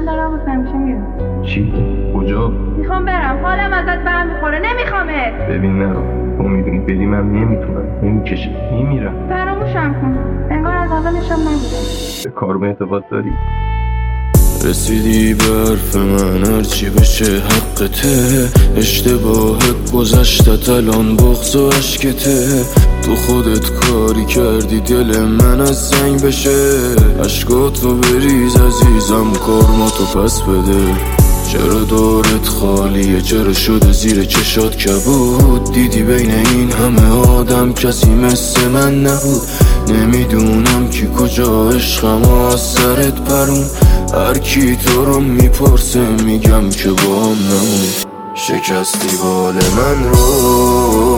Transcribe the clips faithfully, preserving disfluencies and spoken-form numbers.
دارم واسه همیشه میرم. چی؟ کجا؟ میخوام برم، حالم ازت به هم میخوره، نمیخوامت. ببین نرو، تو میدونی بدی من نمیتونم، نمیکشه، میمیرم. فراموشم کن، انگار از اولشم نبودم. به کارم اعتقاد داری؟ رسیدی به حرف من هرچی بشه حقته، اشتباه گذشتت الان بغض و عشقته. تو خودت کاری کردی دل من از سنگ بشه، عشقاتو بریز عزیزم کارماتو پس بده. چرا دورت خالیه، چرا شده زیر چشات کبود؟ دیدی بین این همه آدم کسی مثل من نبود. نمیدونم کی کجا عشقم از سرت پرون، هر کی تو رو میپرسه میگم که با هم نمون. شکستی بال من رو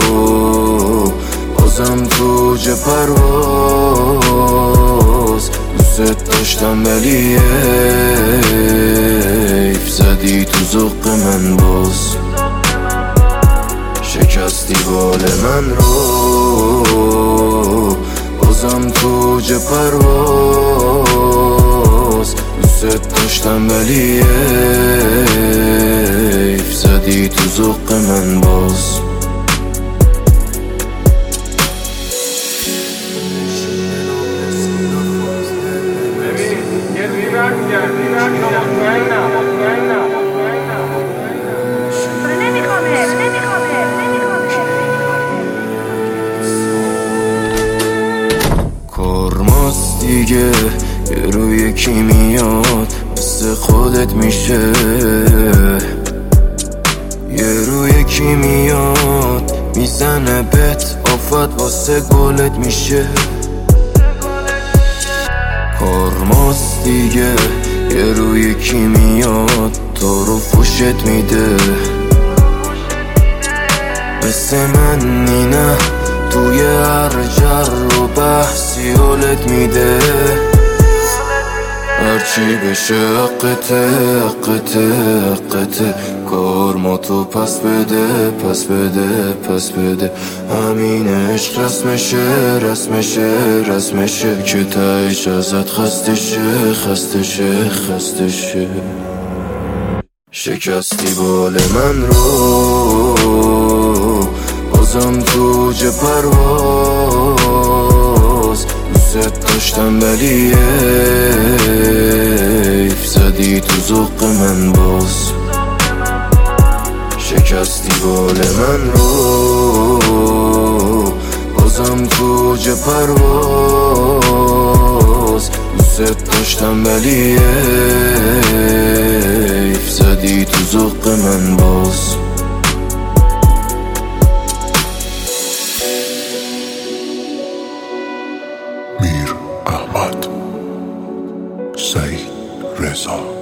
بازم تو جه پرواز، دوست داشتم ولی حیف زدی تو ذوق من باز. شکستی بال من رو بازم تو جه پرواز، دوست داشتم ولی حیف زدی تو ذوق من باز. کارماست دیگه، یه روی یکی میاد مثل خودت میشه، یه روی یکی میاد میزنه بهت آفت واسه گلت میشه. کارماست دیگه، یه روی یکی میاد تو رو فوشت میده. مثل من نه توی هر جر و بحثی حالت میده. هرچی بشه حقته حقته حقته، کارماتو پس بده پس بده پس بده. همین عشق رسمشه رسمشه رسمشه، که تایش ازت خستشه خستشه خستشه. شکستی بال من رو بازم تو جه پرواز، دوست داشتم ولی حیف زدی تو ذوق من باز. شکستی بال من رو بازم تو جه پرواز، دوست داشتم ولی حیف زدی تو ذوق من باز. میر احمد، سعید رضا.